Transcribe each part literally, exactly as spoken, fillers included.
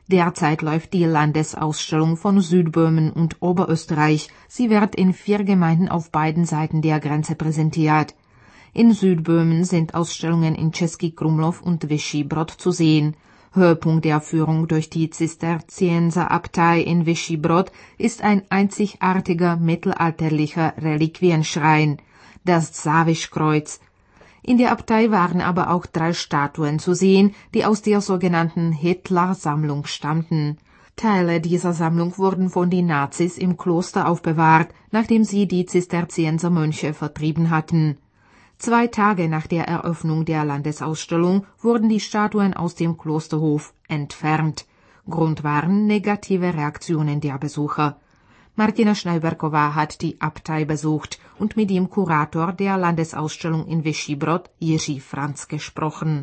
Derzeit läuft die Landesausstellung von Südböhmen und Oberösterreich. Sie wird in vier Gemeinden auf beiden Seiten der Grenze präsentiert. In Südböhmen sind Ausstellungen in Český Krumlov und Vyšší Brod zu sehen. Höhepunkt der Führung durch die Zisterzienserabtei in Vyšší Brod ist ein einzigartiger mittelalterlicher Reliquienschrein, das Závischkreuz. In der Abtei waren aber auch drei Statuen zu sehen, die aus der sogenannten Hitler-Sammlung stammten. Teile dieser Sammlung wurden von den Nazis im Kloster aufbewahrt, nachdem sie die Zisterziensermönche vertrieben hatten. Zwei Tage nach der Eröffnung der Landesausstellung wurden die Statuen aus dem Klosterhof entfernt. Grund waren negative Reaktionen der Besucher. Martina Schneiberková hat die Abtei besucht und mit dem Kurator der Landesausstellung in Vyšší Brod, Jiří Franz, gesprochen.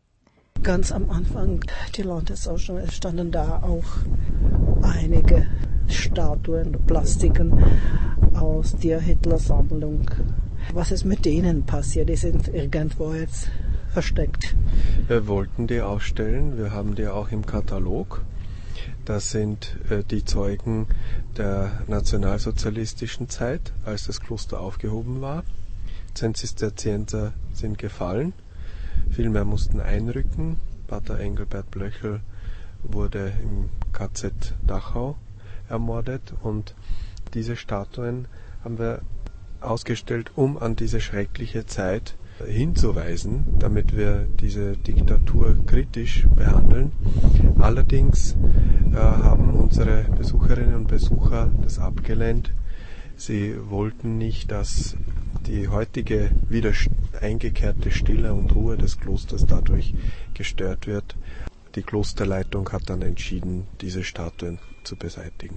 Ganz am Anfang der Landesausstellung standen da auch einige Statuen, Plastiken aus der Hitler-Sammlung. Was ist mit denen passiert? Die sind irgendwo jetzt versteckt. Wir wollten die ausstellen, wir haben die auch im Katalog. Das sind äh, die Zeugen der nationalsozialistischen Zeit, als das Kloster aufgehoben war. Zehn Zisterzienser sind gefallen, viel mehr mussten einrücken. Pater Engelbert Blöchel wurde im K Z Dachau ermordet und diese Statuen haben wir ausgestellt, um an diese schreckliche Zeit hinzuweisen, damit wir diese Diktatur kritisch behandeln. Allerdings äh, haben unsere Besucherinnen und Besucher das abgelehnt. Sie wollten nicht, dass die heutige wieder eingekehrte Stille und Ruhe des Klosters dadurch gestört wird. Die Klosterleitung hat dann entschieden, diese Statuen zu beseitigen.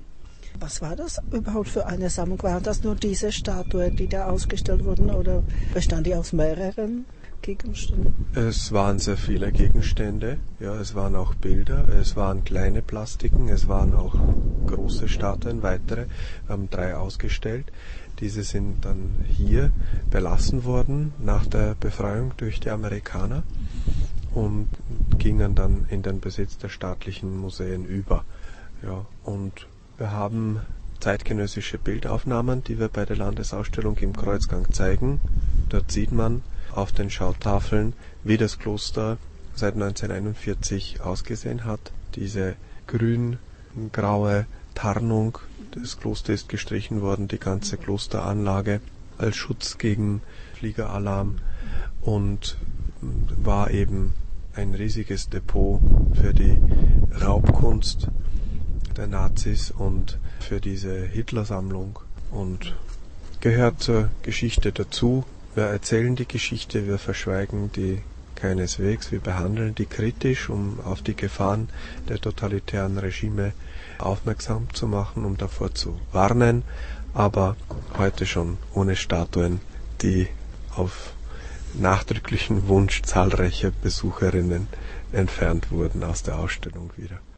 Was war das überhaupt für eine Sammlung? Waren das nur diese Statuen, die da ausgestellt wurden, oder bestand die aus mehreren Gegenständen? Es waren sehr viele Gegenstände, ja, es waren auch Bilder, es waren kleine Plastiken, es waren auch große Statuen, weitere. Wir haben drei ausgestellt. Diese sind dann hier belassen worden nach der Befreiung durch die Amerikaner und gingen dann in den Besitz der staatlichen Museen über. Ja, und wir haben zeitgenössische Bildaufnahmen, die wir bei der Landesausstellung im Kreuzgang zeigen. Dort sieht man auf den Schautafeln, wie das Kloster seit neunzehnhunderteinundvierzig ausgesehen hat. Diese grün-graue Tarnung, das Kloster ist gestrichen worden, die ganze Klosteranlage als Schutz gegen Fliegeralarm und war eben ein riesiges Depot für die Raubkunst der Nazis und für diese Hitler-Sammlung und gehört zur Geschichte dazu. Wir erzählen die Geschichte, wir verschweigen die keineswegs, wir behandeln die kritisch, um auf die Gefahren der totalitären Regime aufmerksam zu machen, um davor zu warnen, aber heute schon ohne Statuen, die auf nachdrücklichen Wunsch zahlreicher Besucherinnen entfernt wurden aus der Ausstellung wieder.